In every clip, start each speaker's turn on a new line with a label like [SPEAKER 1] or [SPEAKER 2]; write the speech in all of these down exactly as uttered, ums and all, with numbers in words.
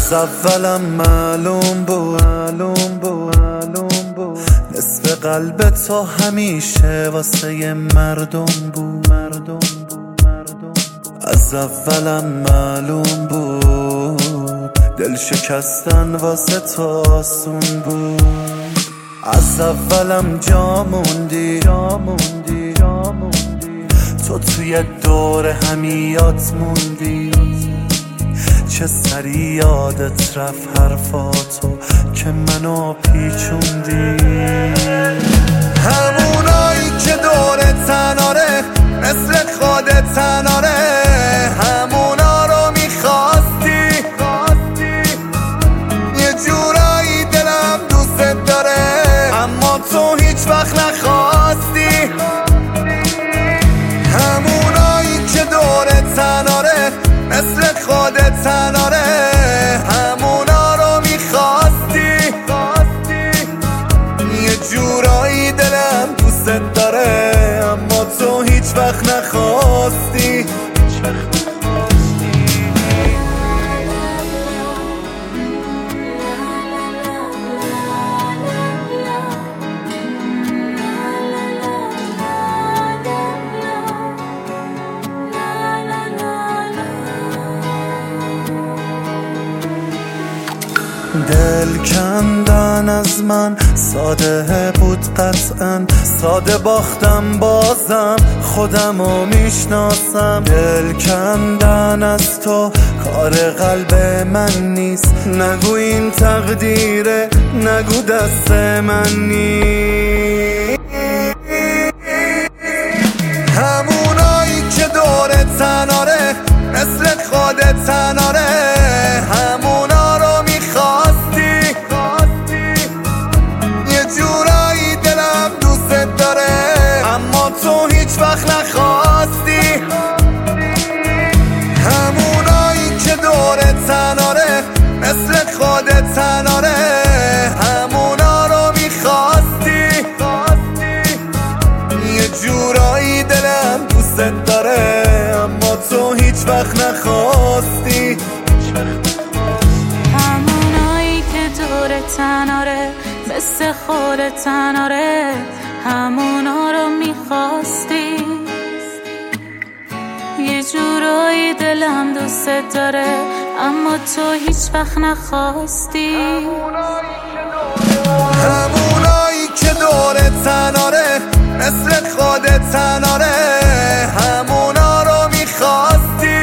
[SPEAKER 1] از اولم معلوم بود معلوم بود معلوم بود نصف قلب تو همیشه واسه مردم بود مردم بود مردم از اولم معلوم بود دل شکستن واسه تو آسون بود از اولم جا موندی جا موندی جا موندی تو توی دور همیات موندی چه سری یادت رفت حرفاتو که منو پیچوندی همونایی که دور تناره مثل خودت تناره همونا رو میخواستی یه جورایی دلم دوست داره اما تو هیچ وقت نخواستی همونایی که دور تناره مثل خودت تناره همونا رو میخواستی یه جورایی دلم دوست داره اما تو هیچ وقت نخواستی دل کندن از من ساده بود قطعا ساده باختم بازم خودمو میشناسم دل کندن از تو کار قلب من نیست نگو این تقدیره نگو دست من نیست همونایی که دور تناره مثل خودت تناره همونا رو میخواستی یه جورایی دلم دوست داره اما تو هیچ وقت نخواستی همونایی که دور تناره مثل خودت تناره همونا رو میخواستی یه جورایی دلم دوست داره اما تو هیچ وقت نخواستی
[SPEAKER 2] همونایی که دور تناره مثل خودت تناره همونا رو میخواستی یه جورایی دلم دوست داره اما تو هیچ وقت نخواستی
[SPEAKER 1] همونایی که دور تناره مثل خودت تناره همونا رو میخواستی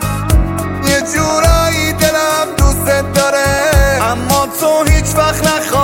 [SPEAKER 1] یه جورایی دلم دوست داره اما تو هیچ وقت نخواستی